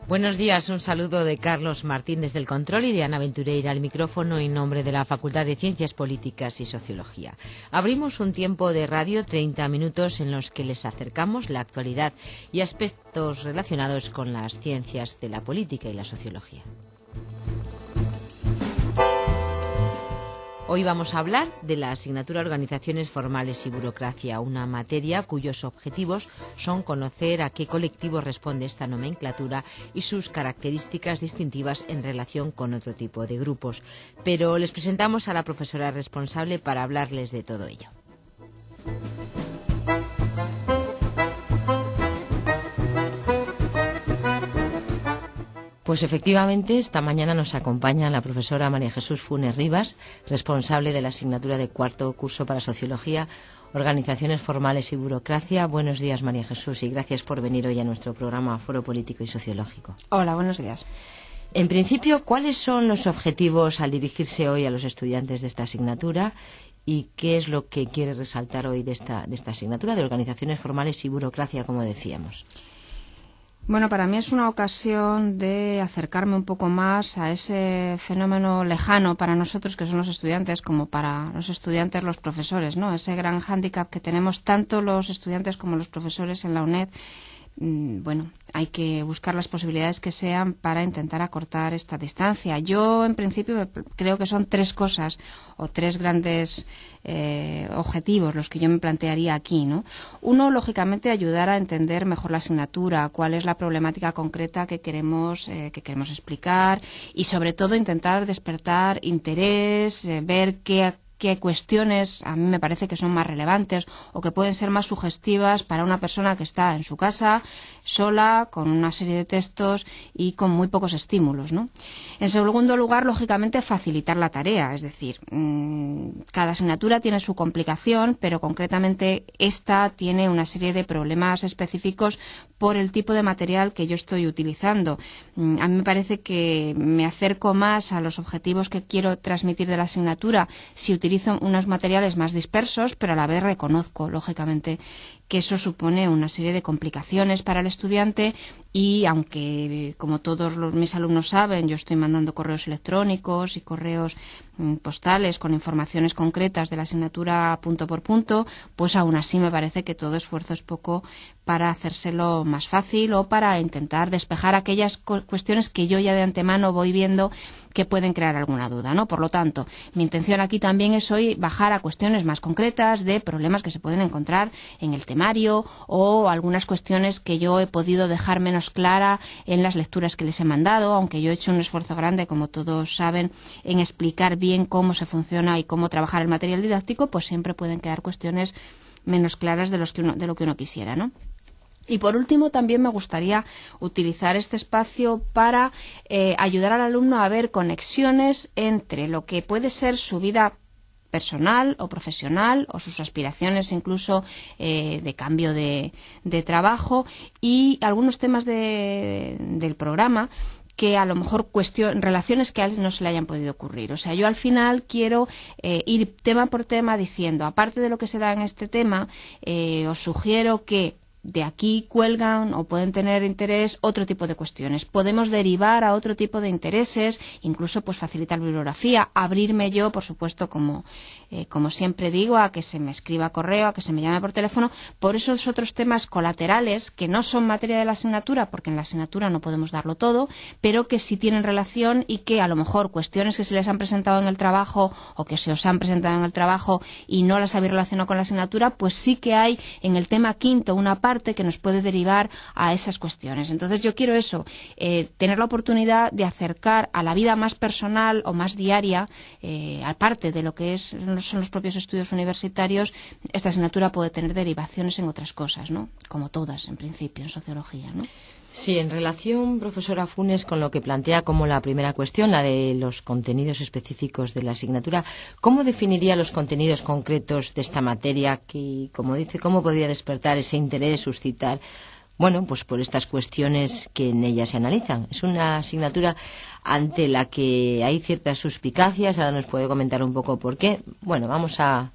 Buenos días, un saludo de Carlos Martín desde el control y de Ana Ventureira al micrófono en nombre de la Facultad de Ciencias Políticas y Sociología. Abrimos un tiempo de radio, 30 minutos, en los que les acercamos la actualidad y aspectos relacionados con las ciencias de la política y la sociología. Hoy vamos a hablar de la asignatura Organizaciones Formales y Burocracia, una materia cuyos objetivos son conocer a qué colectivo responde esta nomenclatura y sus características distintivas en relación con otro tipo de grupos. Pero les presentamos a la profesora responsable para hablarles de todo ello. Pues efectivamente, esta mañana nos acompaña la profesora María Jesús Funes Rivas, responsable de la asignatura de cuarto curso para Sociología, Organizaciones Formales y Burocracia. Buenos días, María Jesús, y gracias por venir hoy a nuestro programa Foro Político y Sociológico. Hola, buenos días. En principio, ¿cuáles son los objetivos al dirigirse hoy a los estudiantes de esta asignatura? ¿Y qué es lo que quiere resaltar hoy de esta asignatura de Organizaciones Formales y Burocracia, como decíamos? Bueno, para mí es una ocasión de acercarme un poco más a ese fenómeno lejano para nosotros, que son los estudiantes, como para los estudiantes los profesores, ¿no? Ese gran hándicap que tenemos tanto los estudiantes como los profesores en la UNED. Bueno, hay que buscar las posibilidades que sean para intentar acortar esta distancia. Yo, en principio, creo que son tres cosas o tres grandes objetivos los que yo me plantearía aquí, ¿no? Uno, lógicamente, ayudar a entender mejor la asignatura, cuál es la problemática concreta que queremos explicar y, sobre todo, intentar despertar interés, ver qué cuestiones a mí me parece que son más relevantes o que pueden ser más sugestivas para una persona que está en su casa, sola, con una serie de textos y con muy pocos estímulos, ¿no? En segundo lugar, lógicamente, facilitar la tarea. Es decir, cada asignatura tiene su complicación, pero concretamente esta tiene una serie de problemas específicos por el tipo de material que yo estoy utilizando. A mí me parece que me acerco más a los objetivos que quiero transmitir de la asignatura si utilizo unos materiales más dispersos, pero a la vez reconozco, lógicamente, que eso supone una serie de complicaciones para el estudiante y aunque, como todos mis alumnos saben, yo estoy mandando correos electrónicos y correos postales con informaciones concretas de la asignatura punto por punto, pues aún así me parece que todo esfuerzo es poco para hacérselo más fácil o para intentar despejar aquellas cuestiones que yo ya de antemano voy viendo que pueden crear alguna duda, ¿no? Por lo tanto, mi intención aquí también es hoy bajar a cuestiones más concretas de problemas que se pueden encontrar en el temario o algunas cuestiones que yo he podido dejar menos clara en las lecturas que les he mandado, aunque yo he hecho un esfuerzo grande, como todos saben, en explicar bien cómo se funciona y cómo trabajar el material didáctico, pues siempre pueden quedar cuestiones menos claras de lo que uno quisiera, ¿no? Y por último, también me gustaría utilizar este espacio para ayudar al alumno a ver conexiones entre lo que puede ser su vida personal o profesional o sus aspiraciones incluso de cambio de trabajo y algunos temas del programa que a lo mejor relaciones que a él no se le hayan podido ocurrir. O sea, yo al final quiero ir tema por tema diciendo, aparte de lo que se da en este tema, os sugiero que de aquí cuelgan o pueden tener interés otro tipo de cuestiones. Podemos derivar a otro tipo de intereses, incluso pues facilitar bibliografía, abrirme yo, por supuesto, como siempre digo, a que se me escriba correo, a que se me llame por teléfono, por esos otros temas colaterales que no son materia de la asignatura, porque en la asignatura no podemos darlo todo, pero que sí tienen relación y que a lo mejor cuestiones que se les han presentado en el trabajo o que se os han presentado en el trabajo y no las habéis relacionado con la asignatura, pues sí que hay en el tema quinto una parte que nos puede derivar a esas cuestiones. Entonces yo quiero eso, tener la oportunidad de acercar a la vida más personal o más diaria, aparte de lo que son los propios estudios universitarios, esta asignatura puede tener derivaciones en otras cosas, ¿no? Como todas, en principio, en sociología, ¿no? Sí, en relación, profesora Funes, con lo que plantea como la primera cuestión, la de los contenidos específicos de la asignatura, ¿cómo definiría los contenidos concretos de esta materia que, como dice, cómo podría despertar ese interés, suscitar, bueno, pues por estas cuestiones que en ella se analizan? Es una asignatura ante la que hay ciertas suspicacias, ahora nos puede comentar un poco por qué. Bueno, vamos a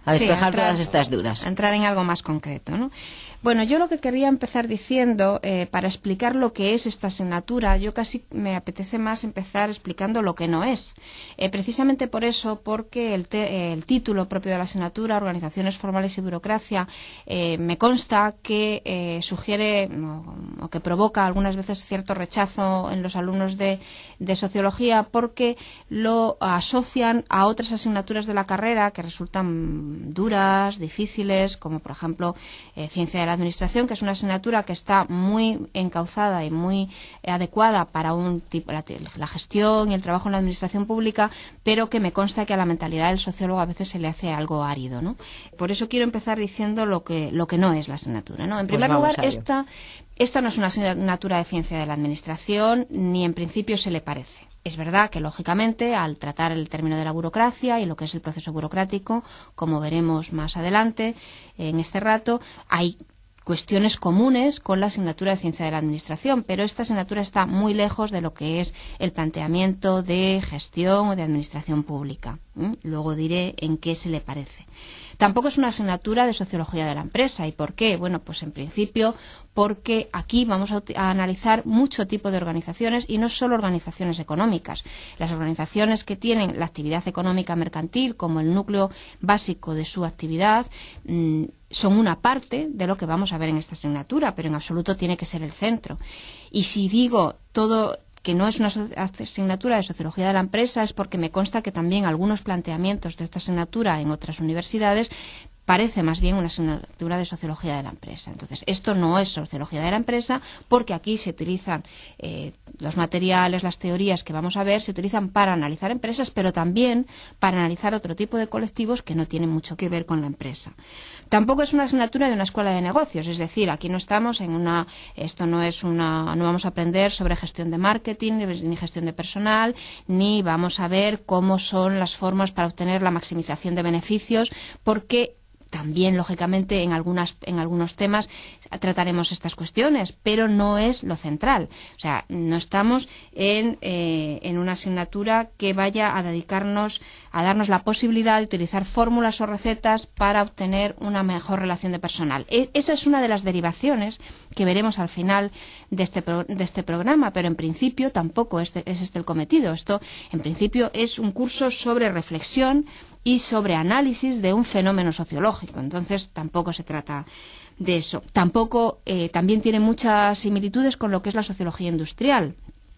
a despejar todas estas dudas. A entrar en algo más concreto, ¿no? Bueno, yo lo que quería empezar diciendo, para explicar lo que es esta asignatura, yo casi me apetece más empezar explicando lo que no es. Precisamente por eso, porque el título propio de la asignatura, Organizaciones Formales y Burocracia, me consta que sugiere o que provoca algunas veces cierto rechazo en los alumnos de sociología, porque lo asocian a otras asignaturas de la carrera que resultan duras, difíciles, como por ejemplo Ciencia de la Administración, que es una asignatura que está muy encauzada y muy adecuada para un tipo, la gestión y el trabajo en la administración pública, pero que me consta que a la mentalidad del sociólogo a veces se le hace algo árido, ¿no? Por eso quiero empezar diciendo lo que no es la asignatura, ¿no? En primer lugar, esta no es una asignatura de Ciencia de la Administración, ni en principio se le parece. Es verdad que, lógicamente, al tratar el término de la burocracia y lo que es el proceso burocrático, como veremos más adelante en este rato, hay cuestiones comunes con la asignatura de Ciencia de la Administración, pero esta asignatura está muy lejos de lo que es el planteamiento de gestión o de administración pública. Luego diré en qué se le parece. Tampoco es una asignatura de Sociología de la Empresa. ¿Y por qué? Bueno, pues en principio porque aquí vamos a analizar mucho tipo de organizaciones y no solo organizaciones económicas. Las organizaciones que tienen la actividad económica mercantil como el núcleo básico de su actividad son una parte de lo que vamos a ver en esta asignatura, pero en absoluto tiene que ser el centro. Y si digo todo que no es una asignatura de Sociología de la Empresa, es porque me consta que también algunos planteamientos de esta asignatura en otras universidades parece más bien una asignatura de Sociología de la Empresa. Entonces, esto no es Sociología de la Empresa, porque aquí se utilizan los materiales, las teorías que vamos a ver, se utilizan para analizar empresas, pero también para analizar otro tipo de colectivos que no tienen mucho que ver con la empresa. Tampoco es una asignatura de una escuela de negocios, es decir, aquí no estamos en no vamos a aprender sobre gestión de marketing, ni gestión de personal, ni vamos a ver cómo son las formas para obtener la maximización de beneficios, porque también, lógicamente, en algunos temas trataremos estas cuestiones, pero no es lo central. O sea, no estamos en una asignatura que vaya a dedicarnos a darnos la posibilidad de utilizar fórmulas o recetas para obtener una mejor relación de personal. Esa es una de las derivaciones que veremos al final de este programa, pero en principio tampoco es este el cometido. Esto, en principio, es un curso sobre reflexión y sobre análisis de un fenómeno sociológico. Entonces, tampoco se trata de eso. Tampoco, también tiene muchas similitudes con lo que es la sociología industrial.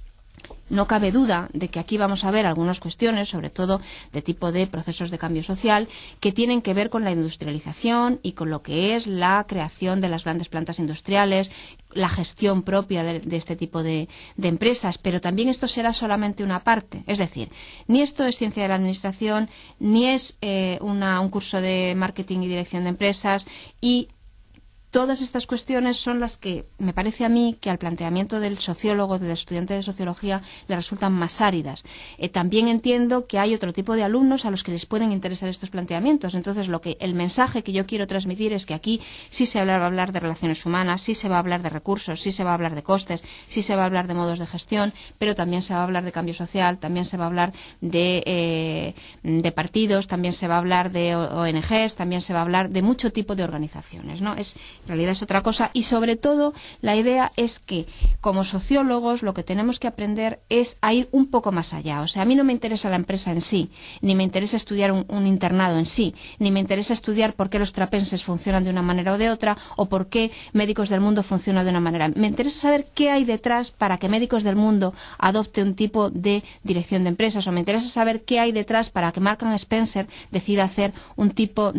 No cabe duda de que aquí vamos a ver algunas cuestiones, sobre todo de tipo de procesos de cambio social, que tienen que ver con la industrialización y con lo que es la creación de las grandes plantas industriales, la gestión propia de este tipo de empresas, pero también esto será solamente una parte. Es decir, ni esto es Ciencia de la Administración, ni es un curso de marketing y dirección de empresas, y todas estas cuestiones son las que me parece a mí que al planteamiento del sociólogo, del estudiante de sociología, le resultan más áridas. También entiendo que hay otro tipo de alumnos a los que les pueden interesar estos planteamientos. Entonces, el mensaje que yo quiero transmitir es que aquí sí se va a hablar de relaciones humanas, sí se va a hablar de recursos, sí se va a hablar de costes, sí se va a hablar de modos de gestión, pero también se va a hablar de cambio social, también se va a hablar de partidos, también se va a hablar de ONGs, también se va a hablar de mucho tipo de organizaciones, ¿no? En realidad es otra cosa, y sobre todo la idea es que como sociólogos lo que tenemos que aprender es a ir un poco más allá. O sea, a mí no me interesa la empresa en sí, ni me interesa estudiar un internado en sí, ni me interesa estudiar por qué los trapenses funcionan de una manera o de otra, o por qué Médicos del Mundo funciona de una manera. Me interesa saber qué hay detrás para que Médicos del Mundo adopte un tipo de dirección de empresas, o me interesa saber qué hay detrás para que Marks & Spencer decida hacer un tipo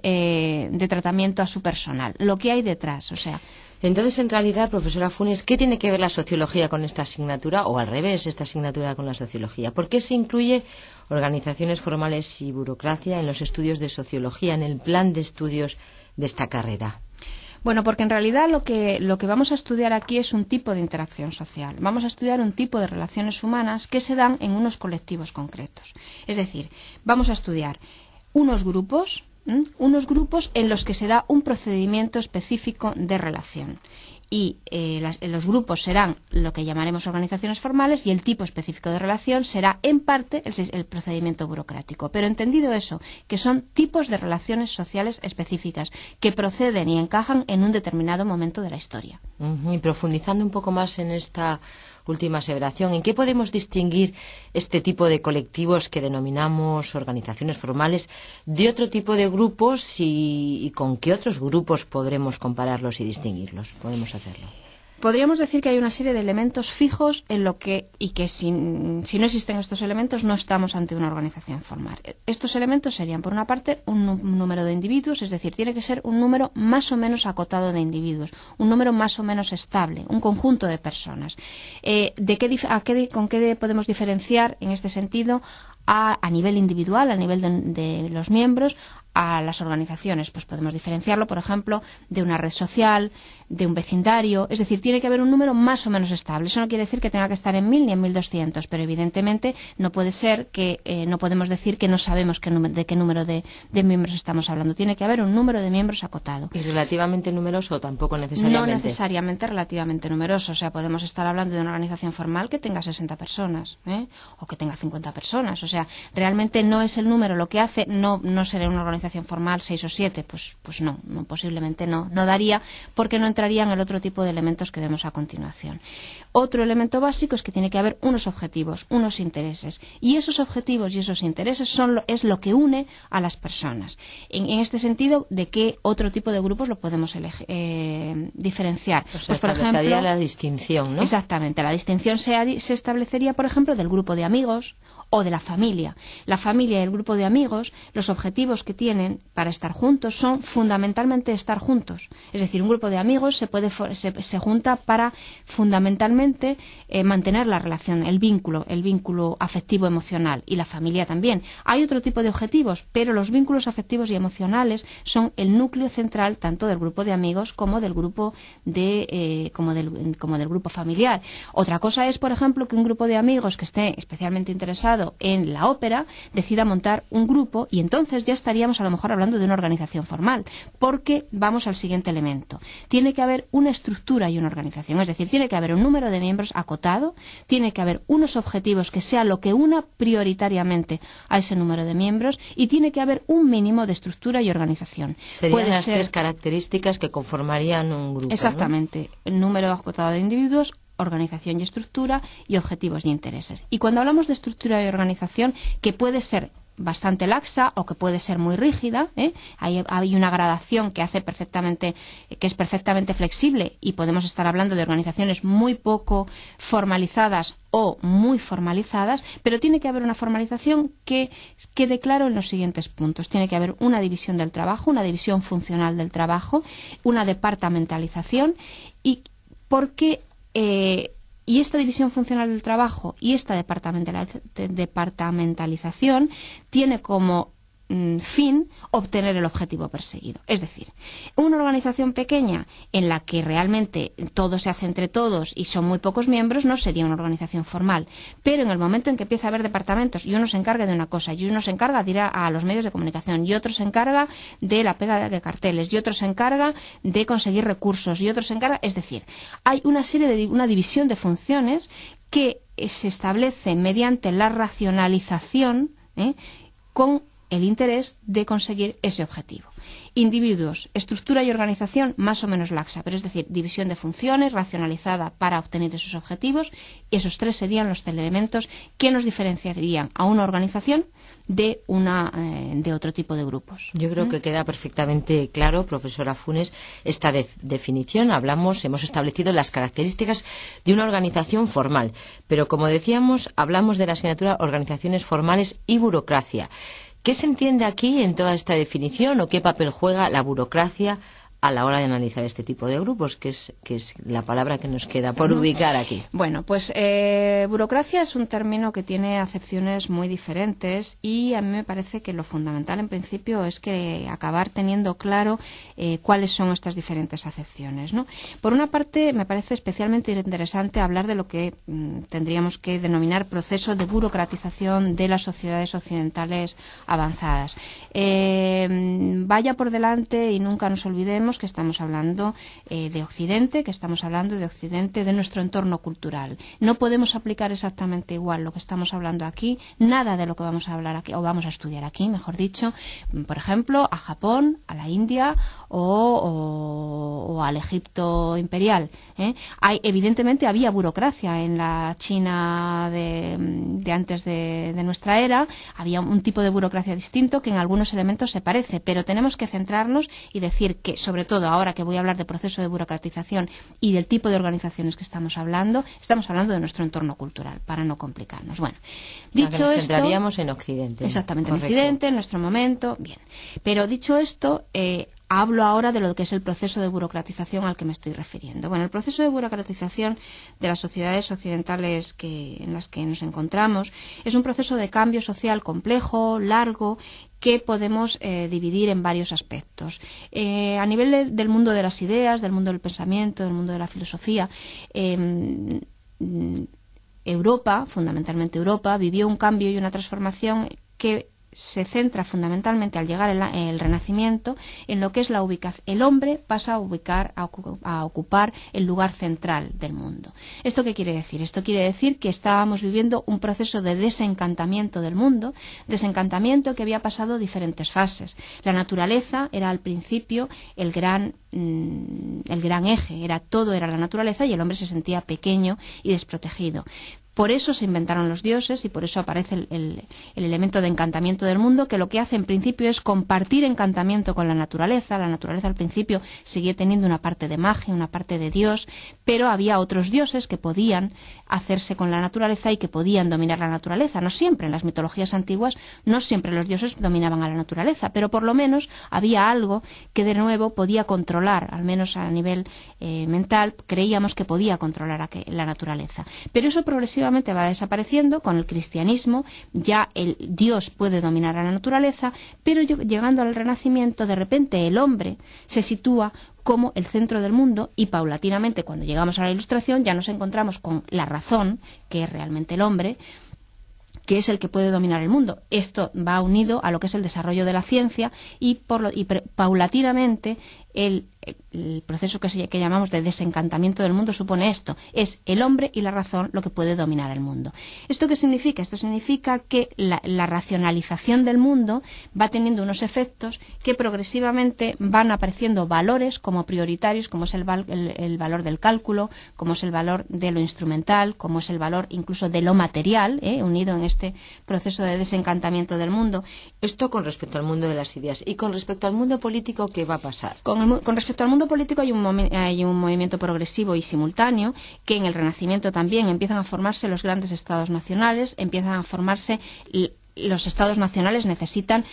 de tratamiento a su personal. Lo que hay detrás, o sea. Entonces, en realidad, profesora Funes, ¿qué tiene que ver la sociología con esta asignatura, o al revés, esta asignatura con la sociología? ¿Por qué se incluye organizaciones formales y burocracia en los estudios de sociología, en el plan de estudios de esta carrera? Bueno, porque en realidad lo que vamos a estudiar aquí es un tipo de interacción social. Vamos a estudiar un tipo de relaciones humanas que se dan en unos colectivos concretos. Es decir, vamos a estudiar unos grupos en los que se da un procedimiento específico de relación. y los grupos serán lo que llamaremos organizaciones formales y el tipo específico de relación será en parte el procedimiento burocrático. Pero entendido eso, que son tipos de relaciones sociales específicas que proceden y encajan en un determinado momento de la historia. Y profundizando un poco más en esta última aseveración, ¿en qué podemos distinguir este tipo de colectivos que denominamos organizaciones formales de otro tipo de grupos y con qué otros grupos podremos compararlos y distinguirlos? Podemos hacerlo. Podríamos decir que hay una serie de elementos fijos en lo que, y que si no existen estos elementos no estamos ante una organización formal. Estos elementos serían, por una parte, un número de individuos, es decir, tiene que ser un número más o menos acotado de individuos, un número más o menos estable, un conjunto de personas. ¿Con qué podemos diferenciar en este sentido a nivel individual, a nivel de los miembros, a las organizaciones? Pues podemos diferenciarlo, por ejemplo, de una red social, de un vecindario. Es decir, tiene que haber un número más o menos estable. Eso no quiere decir que tenga que estar en 1000 ni en 1200, pero evidentemente no puede ser que no podemos decir que no sabemos de qué número de miembros estamos hablando. Tiene que haber un número de miembros acotado. ¿Y relativamente numeroso tampoco necesariamente? No necesariamente relativamente numeroso. O sea, podemos estar hablando de una organización formal que tenga 60 personas, o que tenga 50 personas. O sea, realmente no es el número lo que hace, no será una organización formal 6 o 7, pues no, posiblemente no daría, porque no entrarían el otro tipo de elementos que vemos a continuación. Otro elemento básico es que tiene que haber unos objetivos, unos intereses, y esos objetivos y esos intereses es lo que une a las personas. En este sentido, ¿de qué otro tipo de grupos lo podemos diferenciar? O sea, pues, por ejemplo, la distinción, ¿no? Exactamente, la distinción se establecería, por ejemplo, del grupo de amigos o de la familia. La familia y el grupo de amigos, los objetivos que tienen para estar juntos son fundamentalmente estar juntos. Es decir, un grupo de amigos se junta para fundamentalmente mantener la relación, el vínculo afectivo emocional, y la familia también. Hay otro tipo de objetivos, pero los vínculos afectivos y emocionales son el núcleo central tanto del grupo de amigos como del grupo como del grupo familiar. Otra cosa es, por ejemplo, que un grupo de amigos que esté especialmente interesado en la ópera decida montar un grupo, y entonces ya estaríamos a lo mejor hablando de una organización formal, porque vamos al siguiente elemento. Tiene que haber una estructura y una organización, es decir, tiene que haber un número de miembros acotado, tiene que haber unos objetivos que sea lo que una prioritariamente a ese número de miembros, y tiene que haber un mínimo de estructura y organización. Serían las tres características que conformarían un grupo. Exactamente, ¿no? El número acotado de individuos, organización y estructura, y objetivos y intereses. Y cuando hablamos de estructura y organización, que puede ser bastante laxa o que puede ser muy rígida, hay una gradación que es perfectamente flexible, y podemos estar hablando de organizaciones muy poco formalizadas o muy formalizadas, pero tiene que haber una formalización que quede claro en los siguientes puntos. Tiene que haber una división del trabajo, una división funcional del trabajo, una departamentalización, y esta división funcional del trabajo y esta departamentalización tiene como fin obtener el objetivo perseguido. Es decir, una organización pequeña en la que realmente todo se hace entre todos y son muy pocos miembros no sería una organización formal. Pero en el momento en que empieza a haber departamentos y uno se encarga de una cosa, y uno se encarga de ir a los medios de comunicación, y otro se encarga de la pega de carteles, y otro se encarga de conseguir recursos, y otro se encarga... Es decir, hay una división de funciones que se establece mediante la racionalización con el interés de conseguir ese objetivo. Individuos, estructura y organización más o menos laxa, pero es decir, división de funciones racionalizada para obtener esos objetivos. Esos tres serían los elementos que nos diferenciarían a una organización de otro tipo de grupos. Yo creo que queda perfectamente claro, profesora Funes, esta definición. Hemos establecido las características de una organización formal, pero como decíamos, hablamos de la asignatura organizaciones formales y burocracia. ¿Qué se entiende aquí en toda esta definición, o qué papel juega la burocracia a la hora de analizar este tipo de grupos, que es la palabra que nos queda por ubicar aquí? Bueno, pues burocracia es un término que tiene acepciones muy diferentes, y a mí me parece que lo fundamental en principio es que acabar teniendo claro cuáles son estas diferentes acepciones, ¿no? Por una parte, me parece especialmente interesante hablar de lo que tendríamos que denominar proceso de burocratización de las sociedades occidentales avanzadas. Vaya por delante y nunca nos olvidemos entendamos que estamos hablando de Occidente, que estamos hablando de Occidente, de nuestro entorno cultural. No podemos aplicar exactamente igual lo que estamos hablando aquí, nada de lo que vamos a hablar aquí, o vamos a estudiar aquí, mejor dicho, por ejemplo, a Japón, a la India o al Egipto imperial. Evidentemente había burocracia en la China de antes de nuestra era, había un tipo de burocracia distinto que en algunos elementos se parece, pero tenemos que centrarnos y decir que, sobre todo ahora que voy a hablar de proceso de burocratización y del tipo de organizaciones que estamos hablando de nuestro entorno cultural, para no complicarnos. Bueno, dicho nos esto, centraríamos en Occidente. Exactamente, correcto. En Occidente, en nuestro momento, bien. Pero dicho esto, hablo ahora de lo que es el proceso de burocratización al que me estoy refiriendo. Bueno, el proceso de burocratización de las sociedades occidentales en las que nos encontramos es un proceso de cambio social complejo, largo, que podemos dividir en varios aspectos. A nivel del mundo de las ideas, del mundo del pensamiento, del mundo de la filosofía, Europa, fundamentalmente Europa, vivió un cambio y una transformación que se centra fundamentalmente al llegar el Renacimiento en lo que es la ubicación. El hombre pasa a ocupar el lugar central del mundo. ¿Esto qué quiere decir? Esto quiere decir que estábamos viviendo un proceso de desencantamiento del mundo, desencantamiento que había pasado diferentes fases. La naturaleza era al principio el gran eje, todo era la naturaleza y el hombre se sentía pequeño y desprotegido. Por eso se inventaron los dioses y por eso aparece el elemento de encantamiento del mundo, que lo que hace en principio es compartir encantamiento con la naturaleza. La naturaleza al principio seguía teniendo una parte de magia, una parte de Dios, pero había otros dioses que podían hacerse con la naturaleza y que podían dominar la naturaleza. No siempre, en las mitologías antiguas, no siempre los dioses dominaban a la naturaleza, pero por lo menos había algo que de nuevo podía controlar, al menos a nivel mental, creíamos que podía controlar la naturaleza. Pero eso progresivamente va desapareciendo con el cristianismo. Ya el Dios puede dominar a la naturaleza, pero llegando al Renacimiento, de repente el hombre se sitúa como el centro del mundo y paulatinamente, cuando llegamos a la Ilustración, ya nos encontramos con la razón, que es realmente el hombre, que es el que puede dominar el mundo. Esto va unido a lo que es el desarrollo de la ciencia y paulatinamente el proceso que llamamos de desencantamiento del mundo supone esto: es el hombre y la razón lo que puede dominar el mundo. ¿Esto qué significa? Esto significa que la racionalización del mundo va teniendo unos efectos que progresivamente van apareciendo valores como prioritarios, como es el valor del cálculo, como es el valor de lo instrumental, como es el valor incluso de lo material, unido en este proceso de desencantamiento del mundo. Esto con respecto al mundo de las ideas. ¿Y con respecto al mundo político, qué va a pasar? Con respecto al mundo político hay un movimiento progresivo y simultáneo, que en el Renacimiento también empiezan a formarse los grandes estados nacionales, empiezan a formarse. Los estados nacionales necesitan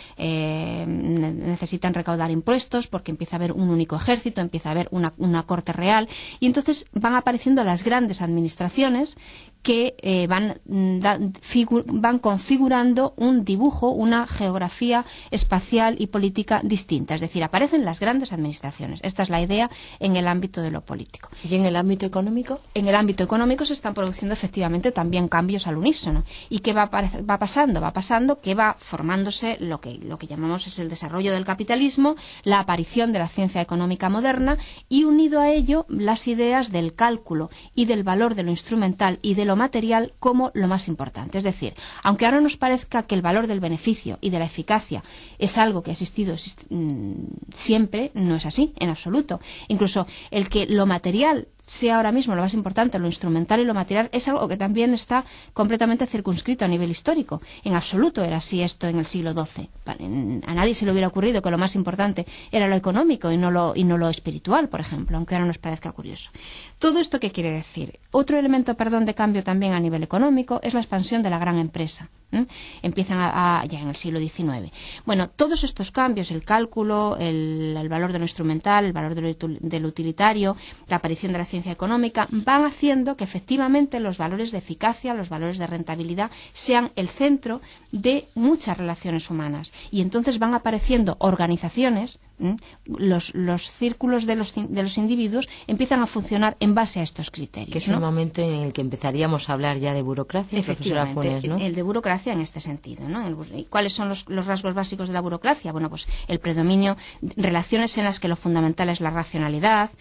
recaudar impuestos porque empieza a haber un único ejército, empieza a haber una corte real, y entonces van apareciendo las grandes administraciones que van configurando un dibujo, una geografía espacial y política distinta. Es decir, aparecen las grandes administraciones. Esta es la idea en el ámbito de lo político. ¿Y en el ámbito económico? En el ámbito económico se están produciendo efectivamente también cambios al unísono. ¿Y qué va pasando? Va pasando que va formándose lo que llamamos es el desarrollo del capitalismo, la aparición de la ciencia económica moderna y, unido a ello, las ideas del cálculo y del valor de lo instrumental y de lo material como lo más importante. Es decir, aunque ahora nos parezca que el valor del beneficio y de la eficacia es algo que ha existido siempre, no es así, en absoluto. Incluso el que lo material sea ahora mismo lo más importante, lo instrumental y lo material, es algo que también está completamente circunscrito a nivel histórico. En absoluto era así esto en el siglo XII. A nadie se le hubiera ocurrido que lo más importante era lo económico y no lo espiritual, por ejemplo, aunque ahora nos parezca curioso. ¿Todo esto qué quiere decir? Otro elemento, de cambio también a nivel económico es la expansión de la gran empresa. Empiezan ya en el siglo XIX. Bueno, todos estos cambios, el cálculo, el valor de lo instrumental, el valor de lo utilitario, la aparición de la ciencia económica, van haciendo que efectivamente los valores de eficacia, los valores de rentabilidad sean el centro de muchas relaciones humanas. Y entonces van apareciendo organizaciones, los círculos de los individuos empiezan a funcionar en base a estos criterios. Que es el momento en el que empezaríamos a hablar ya de burocracia, profesora Funes, ¿no? El de burocracia en este sentido, ¿no? ¿Cuáles son los rasgos básicos de la burocracia? Bueno, pues el predominio, relaciones en las que lo fundamental es la racionalidad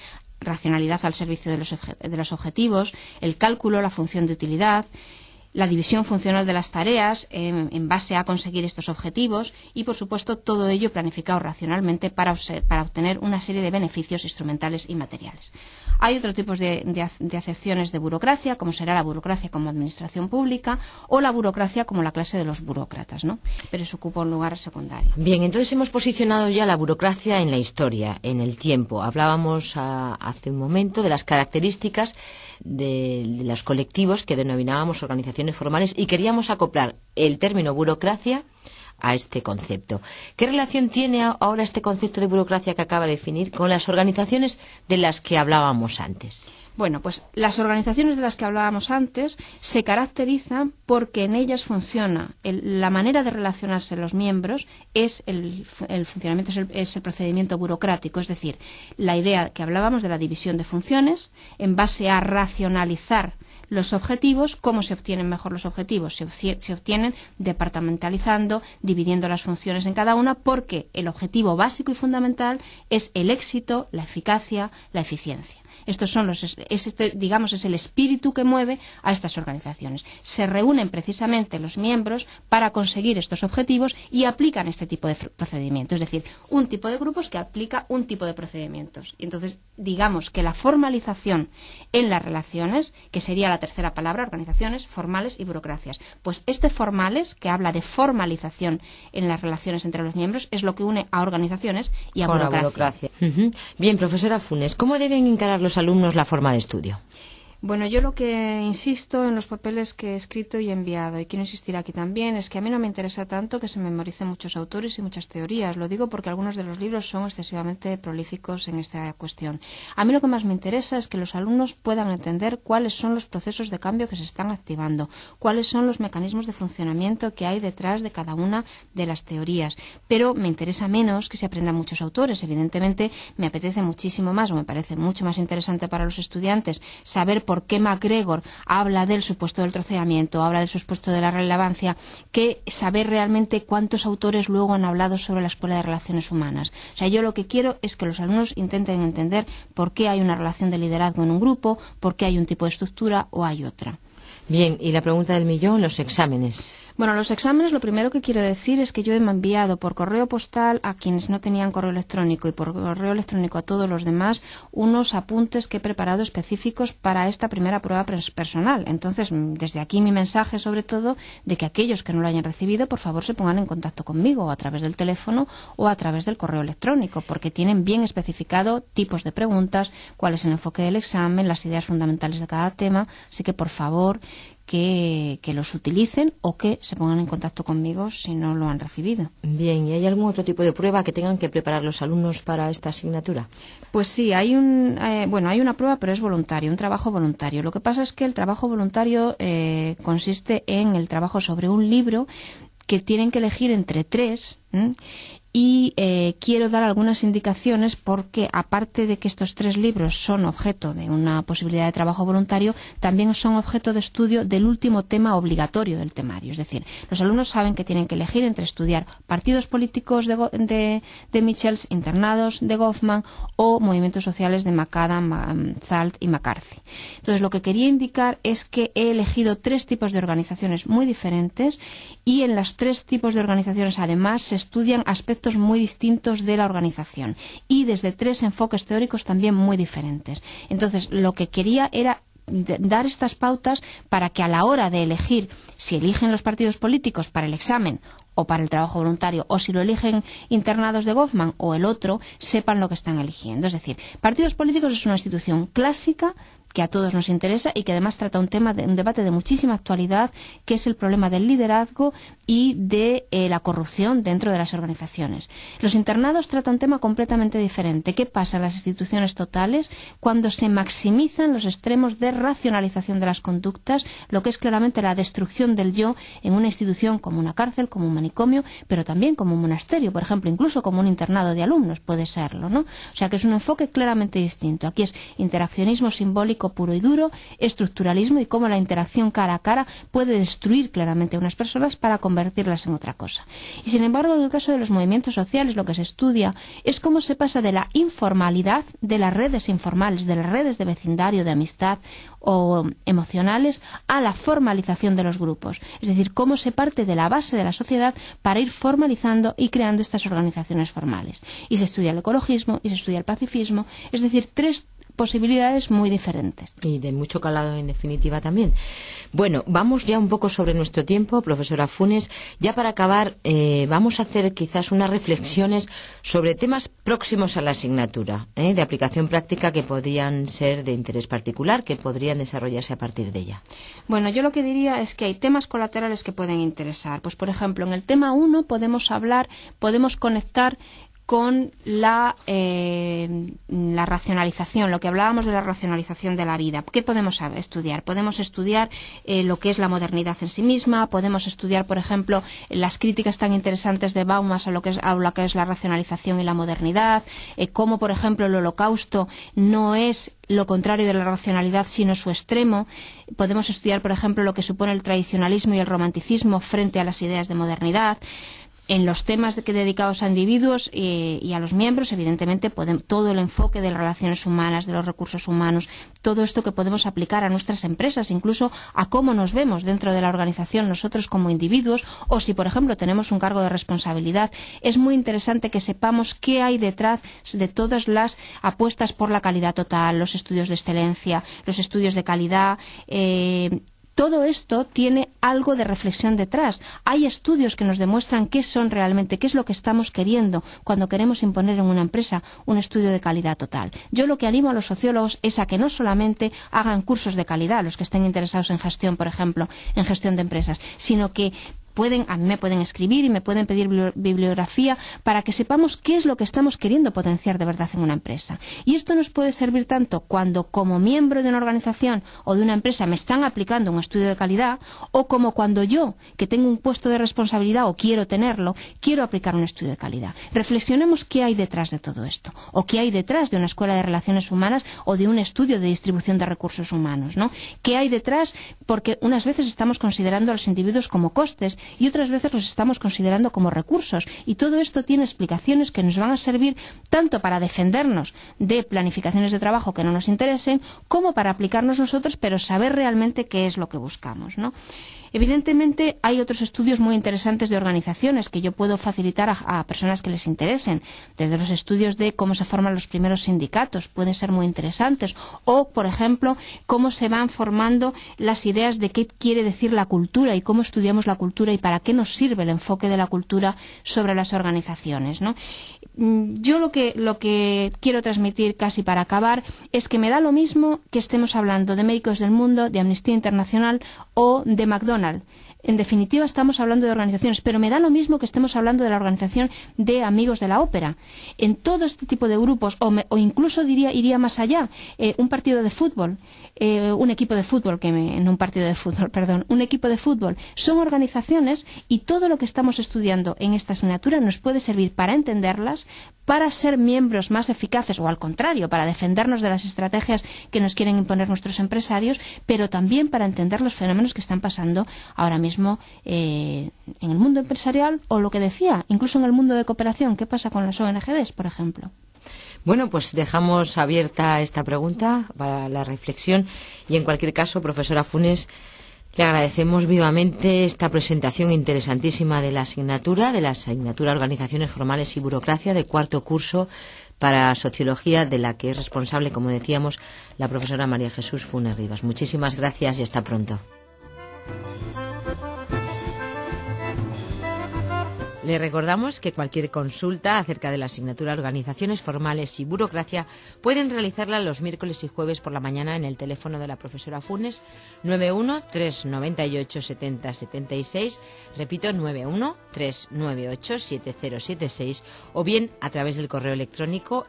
al servicio de los objetivos, el cálculo, la función de utilidad, la división funcional de las tareas en base a conseguir estos objetivos y, por supuesto, todo ello planificado racionalmente para obtener una serie de beneficios instrumentales y materiales. Hay otros tipos de acepciones de burocracia, como será la burocracia como administración pública o la burocracia como la clase de los burócratas, ¿no? Pero eso ocupa un lugar secundario. Bien, entonces hemos posicionado ya la burocracia en la historia, en el tiempo. Hablábamos hace un momento de las características de los colectivos que denominábamos organizaciones formales y queríamos acoplar el término burocracia a este concepto. ¿Qué relación tiene ahora este concepto de burocracia que acaba de definir con las organizaciones de las que hablábamos antes? Bueno, pues las organizaciones de las que hablábamos antes se caracterizan porque en ellas funciona la manera de relacionarse los miembros es el funcionamiento, es el procedimiento burocrático, es decir, la idea que hablábamos de la división de funciones en base a racionalizar los objetivos. ¿Cómo se obtienen mejor los objetivos? Se obtienen departamentalizando, dividiendo las funciones en cada una, porque el objetivo básico y fundamental es el éxito, la eficacia, la eficiencia. Estos son es el espíritu que mueve a estas organizaciones. Se reúnen precisamente los miembros para conseguir estos objetivos y aplican este tipo de procedimientos, es decir, un tipo de grupos que aplica un tipo de procedimientos. Y entonces, digamos que la formalización en las relaciones, que sería la tercera palabra, organizaciones, formales y burocracias. Pues formales, que habla de formalización en las relaciones entre los miembros, es lo que une a organizaciones y a burocracia. Bien, profesora Funes, ¿cómo deben encarar los alumnos la forma de estudio? Bueno, yo lo que insisto en los papeles que he escrito y enviado, y quiero insistir aquí también, es que a mí no me interesa tanto que se memoricen muchos autores y muchas teorías. Lo digo porque algunos de los libros son excesivamente prolíficos en esta cuestión. A mí lo que más me interesa es que los alumnos puedan entender cuáles son los procesos de cambio que se están activando, cuáles son los mecanismos de funcionamiento que hay detrás de cada una de las teorías. Pero me interesa menos que se aprendan muchos autores. Evidentemente, me apetece muchísimo más, o me parece mucho más interesante para los estudiantes, saber por qué MacGregor habla del supuesto del troceamiento, habla del supuesto de la relevancia, que saber realmente cuántos autores luego han hablado sobre la Escuela de Relaciones Humanas. O sea, yo lo que quiero es que los alumnos intenten entender por qué hay una relación de liderazgo en un grupo, por qué hay un tipo de estructura o hay otra. Bien, y la pregunta del millón, los exámenes. Bueno, los exámenes, lo primero que quiero decir es que yo he enviado por correo postal a quienes no tenían correo electrónico y por correo electrónico a todos los demás unos apuntes que he preparado específicos para esta primera prueba personal. Entonces, desde aquí mi mensaje sobre todo de que aquellos que no lo hayan recibido, por favor se pongan en contacto conmigo o a través del teléfono o a través del correo electrónico, porque tienen bien especificado tipos de preguntas, cuál es el enfoque del examen, las ideas fundamentales de cada tema. Así que, por favor, que los utilicen o que se pongan en contacto conmigo si no lo han recibido. Bien, ¿y hay algún otro tipo de prueba que tengan que preparar los alumnos para esta asignatura? Pues sí, hay una prueba, pero es voluntario, un trabajo voluntario. Lo que pasa es que el trabajo voluntario consiste en el trabajo sobre un libro que tienen que elegir entre 3. Y quiero dar algunas indicaciones porque, aparte de que estos 3 libros son objeto de una posibilidad de trabajo voluntario, también son objeto de estudio del último tema obligatorio del temario. Es decir, los alumnos saben que tienen que elegir entre estudiar partidos políticos de Michels, internados de Goffman o movimientos sociales de McAdam, Zalt y McCarthy. Entonces, lo que quería indicar es que he elegido 3 tipos de organizaciones muy diferentes y en los 3 tipos de organizaciones, además, se estudian aspectos muy distintos de la organización y desde 3 enfoques teóricos también muy diferentes. Entonces, lo que quería era dar estas pautas para que a la hora de elegir si eligen los partidos políticos para el examen o para el trabajo voluntario, o si lo eligen internados de Goffman o el otro, sepan lo que están eligiendo. Es decir, partidos políticos es una institución clásica que a todos nos interesa y que además trata un debate de muchísima actualidad, que es el problema del liderazgo y de la corrupción dentro de las organizaciones. Los internados tratan un tema completamente diferente. ¿Qué pasa en las instituciones totales cuando se maximizan los extremos de racionalización de las conductas, lo que es claramente la destrucción del yo en una institución como una cárcel, como un manicomio, pero también como un monasterio, por ejemplo, incluso como un internado de alumnos puede serlo, ¿no? O sea que es un enfoque claramente distinto. Aquí es interaccionismo simbólico puro y duro, estructuralismo y cómo la interacción cara a cara puede destruir claramente a unas personas para convertirlas en otra cosa. Y sin embargo, en el caso de los movimientos sociales, lo que se estudia es cómo se pasa de la informalidad, de las redes informales, de las redes de vecindario, de amistad o emocionales, a la formalización de los grupos. Es decir, cómo se parte de la base de la sociedad para ir formalizando y creando estas organizaciones formales. Y se estudia el ecologismo y se estudia el pacifismo, es decir, tres posibilidades muy diferentes. Y de mucho calado, en definitiva, también. Bueno, vamos ya un poco sobre nuestro tiempo, profesora Funes. Ya para acabar, vamos a hacer quizás unas reflexiones sobre temas próximos a la asignatura, de aplicación práctica que podrían ser de interés particular, que podrían desarrollarse a partir de ella. Bueno, yo lo que diría es que hay temas colaterales que pueden interesar. Pues, por ejemplo, en el tema 1 podemos conectar con la racionalización, lo que hablábamos de la racionalización de la vida. ¿Qué podemos estudiar? Podemos estudiar lo que es la modernidad en sí misma, podemos estudiar, por ejemplo, las críticas tan interesantes de Baumas a lo que es la racionalización y la modernidad, cómo, por ejemplo, el Holocausto no es lo contrario de la racionalidad, sino su extremo. Podemos estudiar, por ejemplo, lo que supone el tradicionalismo y el romanticismo frente a las ideas de modernidad. En los temas dedicados a individuos y a los miembros, evidentemente, todo el enfoque de las relaciones humanas, de los recursos humanos, todo esto que podemos aplicar a nuestras empresas, incluso a cómo nos vemos dentro de la organización nosotros como individuos, o si, por ejemplo, tenemos un cargo de responsabilidad. Es muy interesante que sepamos qué hay detrás de todas las apuestas por la calidad total, los estudios de excelencia, los estudios de calidad. Todo esto tiene algo de reflexión detrás. Hay estudios que nos demuestran qué son realmente, qué es lo que estamos queriendo cuando queremos imponer en una empresa un estudio de calidad total. Yo lo que animo a los sociólogos es a que no solamente hagan cursos de calidad, los que estén interesados en gestión, por ejemplo, en gestión de empresas, sino que a mí me pueden escribir y me pueden pedir bibliografía para que sepamos qué es lo que estamos queriendo potenciar de verdad en una empresa. Y esto nos puede servir tanto cuando, como miembro de una organización o de una empresa, me están aplicando un estudio de calidad, o como cuando yo, que tengo un puesto de responsabilidad o quiero tenerlo, quiero aplicar un estudio de calidad. Reflexionemos qué hay detrás de todo esto, o qué hay detrás de una escuela de relaciones humanas o de un estudio de distribución de recursos humanos, ¿no? ¿Qué hay detrás? Porque unas veces estamos considerando a los individuos como costes y otras veces los estamos considerando como recursos. Y todo esto tiene explicaciones que nos van a servir tanto para defendernos de planificaciones de trabajo que no nos interesen, como para aplicarnos nosotros, pero saber realmente qué es lo que buscamos, ¿no? Evidentemente, hay otros estudios muy interesantes de organizaciones que yo puedo facilitar a personas que les interesen. Desde los estudios de cómo se forman los primeros sindicatos, pueden ser muy interesantes. O, por ejemplo, cómo se van formando las ideas de qué quiere decir la cultura y cómo estudiamos la cultura y para qué nos sirve el enfoque de la cultura sobre las organizaciones, ¿no? Yo lo que quiero transmitir casi para acabar es que me da lo mismo que estemos hablando de Médicos del Mundo, de Amnistía Internacional o de McDonald's. En definitiva, estamos hablando de organizaciones, pero me da lo mismo que estemos hablando de la organización de Amigos de la Ópera. En todo este tipo de grupos, o incluso iría más allá, un partido de fútbol, un equipo de fútbol, un equipo de fútbol, son organizaciones, y todo lo que estamos estudiando en esta asignatura nos puede servir para entenderlas, para ser miembros más eficaces, o al contrario, para defendernos de las estrategias que nos quieren imponer nuestros empresarios, pero también para entender los fenómenos que están pasando ahora mismo en el mundo empresarial, o lo que decía, incluso en el mundo de cooperación. ¿Qué pasa con las ONGs, por ejemplo? Bueno, pues dejamos abierta esta pregunta para la reflexión, y en cualquier caso, profesora Funes, le agradecemos vivamente esta presentación interesantísima de la asignatura Organizaciones Formales y Burocracia de cuarto curso para Sociología, de la que es responsable, como decíamos, la profesora María Jesús Funes Rivas. Muchísimas gracias y hasta pronto. Le recordamos que cualquier consulta acerca de la asignatura Organizaciones Formales y Burocracia pueden realizarla los miércoles y jueves por la mañana en el teléfono de la profesora Funes 91 398 70 76, repito 91 398 7076, o bien a través del correo electrónico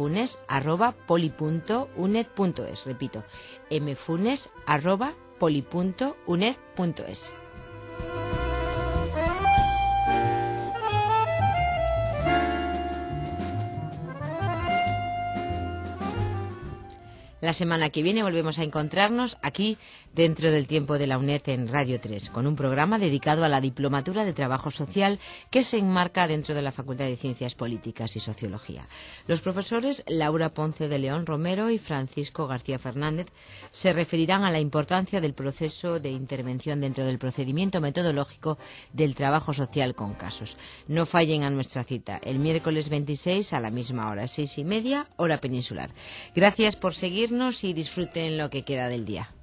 mfunes@poli.uned.es, repito mfunes@poli.uned.es. La semana que viene volvemos a encontrarnos aquí dentro del tiempo de la UNED en Radio 3, con un programa dedicado a la Diplomatura de Trabajo Social que se enmarca dentro de la Facultad de Ciencias Políticas y Sociología. Los profesores Laura Ponce de León Romero y Francisco García Fernández se referirán a la importancia del proceso de intervención dentro del procedimiento metodológico del trabajo social con casos. No fallen a nuestra cita el miércoles 26 a la misma hora, 6:30, hora peninsular. Gracias por seguirnos y disfruten lo que queda del día.